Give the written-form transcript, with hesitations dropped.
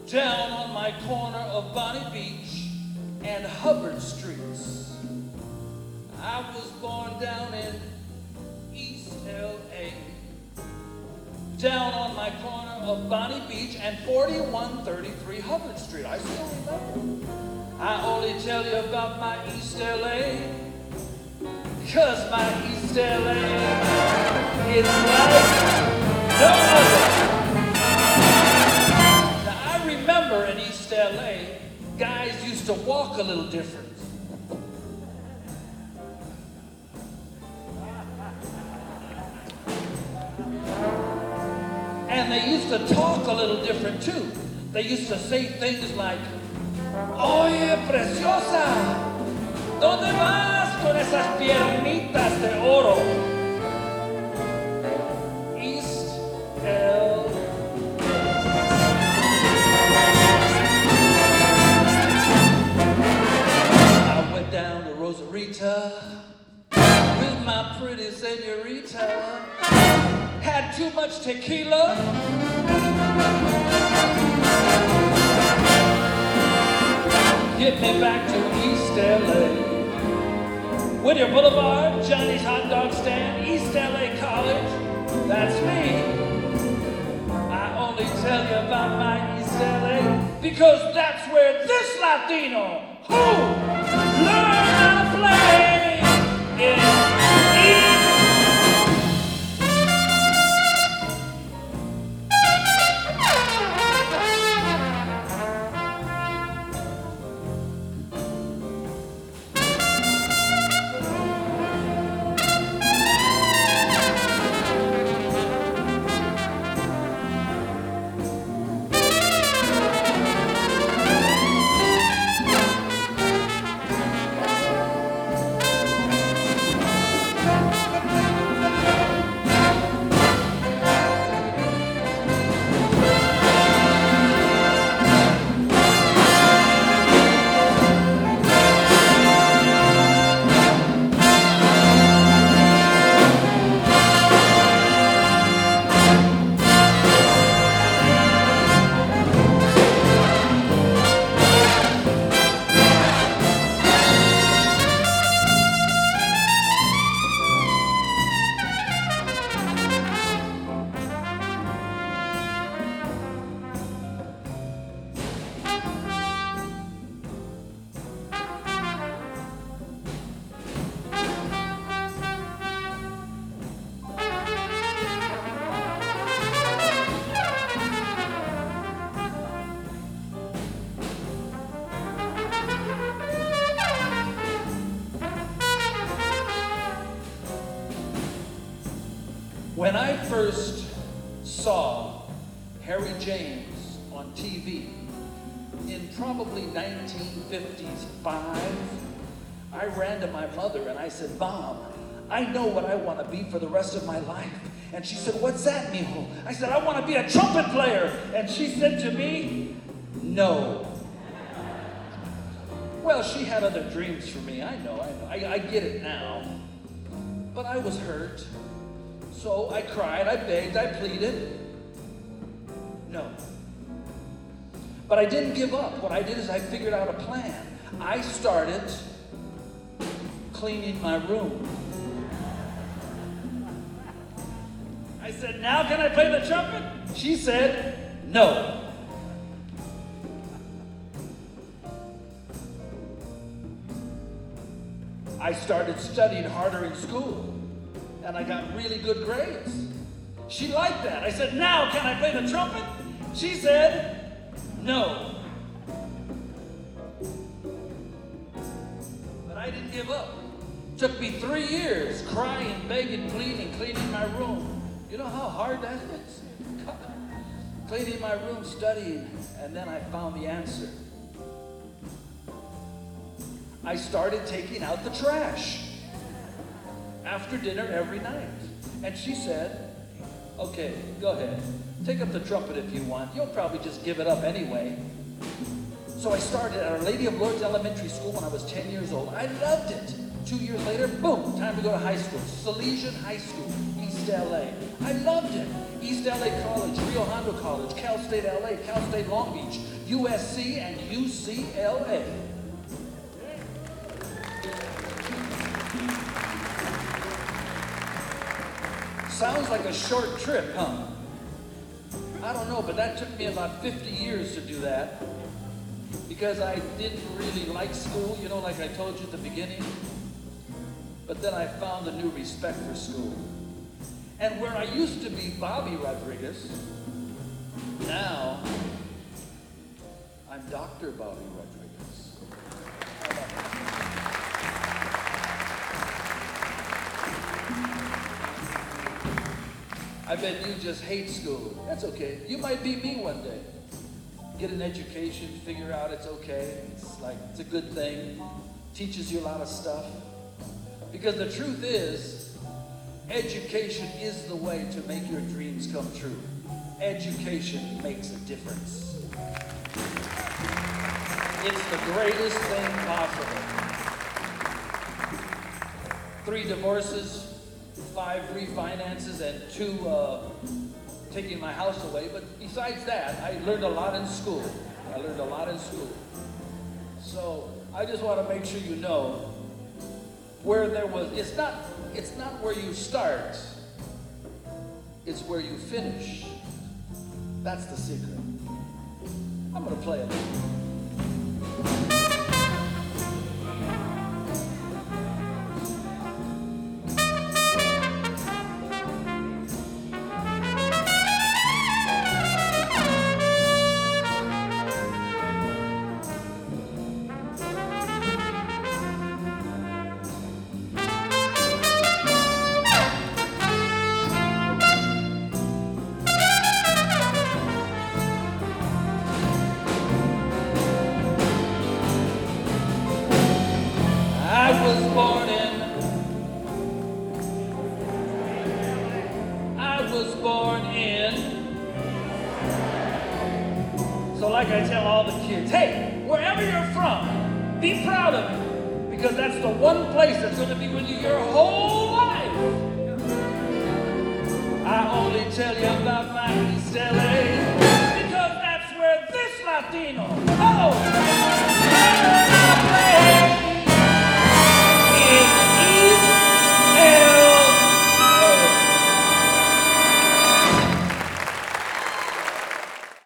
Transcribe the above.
down on my corner of Bonnie Beach and Hubbard Streets. I was born down in East LA, down on my corner of Bonnie Beach and 4133 Hubbard Street. I still remember. I only tell you about my East LA, 'cause my East LA is like no other. Now I remember in East LA, guys used to walk a little different. And they used to talk a little different too. They used to say things like, "Oye, preciosa, ¿dónde vas con esas piernitas de oro?" East LA. I went down to Rosarita with my pretty senorita. Had too much tequila. Get me back to East LA. Whittier Boulevard, Johnny's Hot Dog Stand, East LA College. That's me. I only tell you about my East LA because that's where this Latino who learned how to play in East. When I first saw Harry James on TV in probably 1955, I ran to my mother and I said, "Mom, I know what I want to be for the rest of my life." And she said, "What's that, mijo?" I said, "I want to be a trumpet player." And she said to me, "No." Well, she had other dreams for me. I know. I get it now. But I was hurt. So I cried, I begged, I pleaded. No. But I didn't give up. What I did is I figured out a plan. I started cleaning my room. I said, "Now can I play the trumpet?" She said, "No." I started studying harder in school. And I got really good grades. She liked that. I said, "Now can I play the trumpet?" She said, "No." But I didn't give up. Took me 3 years crying, begging, pleading, cleaning my room. You know how hard that is? Cleaning my room, studying, and then I found the answer. I started taking out the trash after dinner every night. And she said, "Okay, go ahead. Take up the trumpet if you want. You'll probably just give it up anyway." So I started at Our Lady of Lourdes Elementary School when I was 10 years old. I loved it. 2 years later, boom, time to go to high school. Salesian High School, East LA. I loved it. East LA College, Rio Hondo College, Cal State LA, Cal State Long Beach, USC, and UCLA. Sounds like a short trip, huh? I don't know, but that took me about 50 years to do that because I didn't really like school, you know, like I told you at the beginning. But then I found a new respect for school. And where I used to be Bobby Rodriguez, now I'm Dr. Bobby Rodriguez. I bet you just hate school. That's okay. You might be me one day. Get an education, figure out it's okay. It's a good thing. Teaches you a lot of stuff. Because the truth is, education is the way to make your dreams come true. Education makes a difference. It's the greatest thing possible. 3 divorces, 5 refinances, and 2 taking my house away. But besides that, I learned a lot in school. So I just want to make sure you know where there was, it's not where you start, it's where you finish. That's the secret. I'm going to play it. So like I tell all the kids, hey, wherever you're from, be proud of it. Because that's the one place that's going to be with you your whole life. I only tell you about my East LA because that's where this Latino, oh,